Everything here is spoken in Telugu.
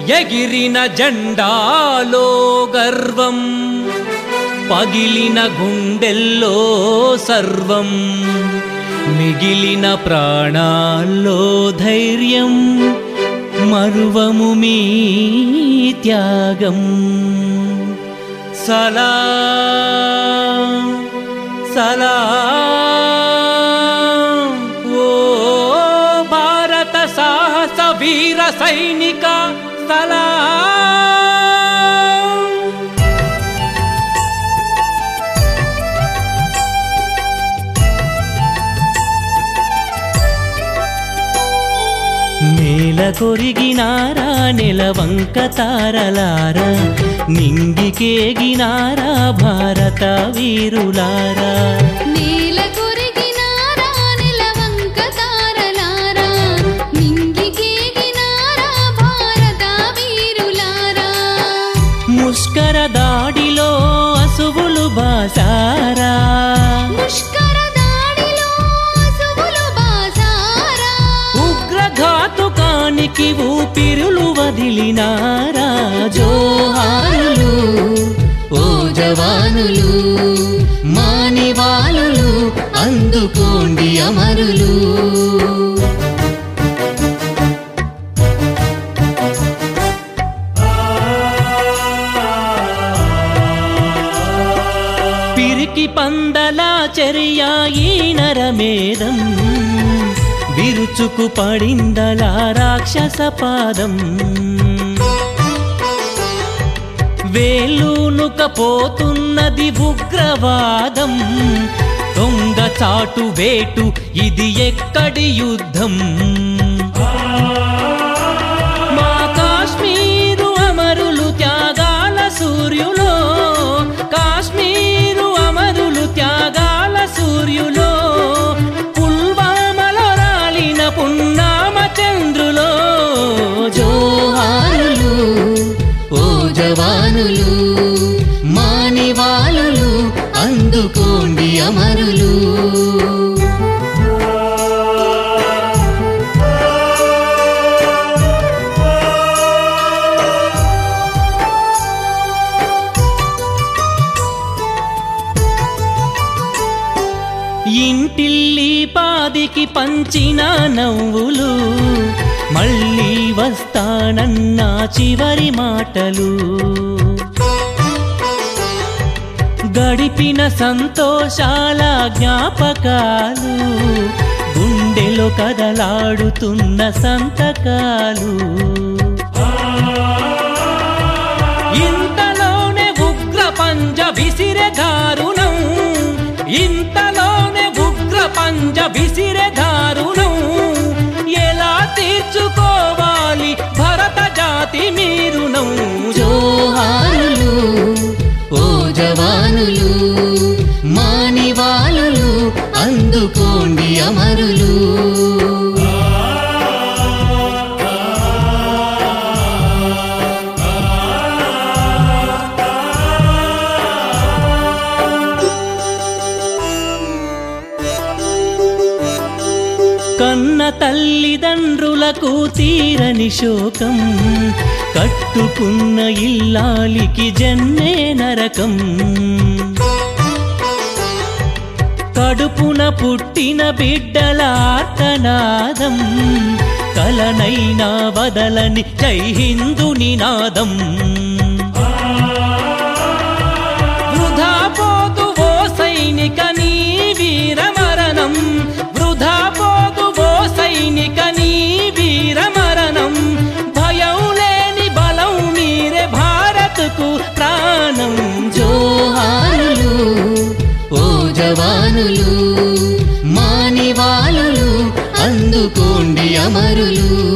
ఎగిరిన జెండాలో గర్వం, పగిలిన గుండెల్లో సర్వం, మిగిలిన ప్రాణాల్లో ధైర్యం, మరువము మీ త్యాగం. సలాం సలాం ఓ భారత సాహస వీర సైనిక సలాం. నేల కొరిగినారా నెలవంక తారలారా, నింగికేగినారా భారత వీరులారా. నేల కొరిగినారా నెలవంక తారలారా, నింగికేగినారా భారత వీరులారా. ముష్కర దాడిలో అసువులు బాసారా, ముష్కర దాడిలో అసువులు బాసారా. ఉగ్రఘాతుకానికి ఊపిరులు వదిలినారా. జోహారులు ఓ జవానులు, మానివాళులు అందుకోండి అమరులు. పిరికి పందలా చర్య ఈ నరమేదం, విరుచుకు పడిందలా రాక్షస పాదం. వేలునుకపోతున్నది ఉగ్రవాదం, దొంగ చాటు వేటు ఇది ఎక్కడి యుద్ధం. మా కాశ్మీరు అమరులు త్యాగాల సూర్యులో, కాశ్మీరు అమరులు త్యాగాల సూర్యులో, పుల్వామలో రాలిన పున్నామ చంద్రులో. జోహారులు ఓ జవానులు, మానివాళులు అందుకోండి అమరులు. ఇంటిల్లి పాదికి పంచిన నవ్వులు, మళ్ళీ వస్తానన్న చివరి మాటలు, గడిపిన సంతోషాల జ్ఞాపకాలు, గుండెలో కదలాడుతున్న సంతకాలు. ఇంతలోనే ఉగ్ర పంజ విసిరే దారుణం, ఇంతలోనే ఉగ్ర పంజ విసిరే దారుణం. ఎలా తీర్చుకోవాలి భరత జాతి మీరునం. జోహారులు ఓ జవానులు, మానివాళులు అందుకోండి అమరులు. కన్న తల్లిదండ్రులకు తీరని శోకం, కట్టుకున్న ఇల్లాలికి జన్మే నరకం. కడుపున పుట్టిన బిడ్డల ఆర్తనాదం, కలనైనా వదలని జై హిందూ నినాదం. వృధా పోదు ఓ సైనిక నీ వీర మరణం, వృధా పోదు ఓ సైనిక నీ వీర మరణం. భయం లేని బలం మీరే భారత్కు ప్రాణం. జోహారులు ఓ జవానులు, మానివాళులు అందుకోండి అమరులు.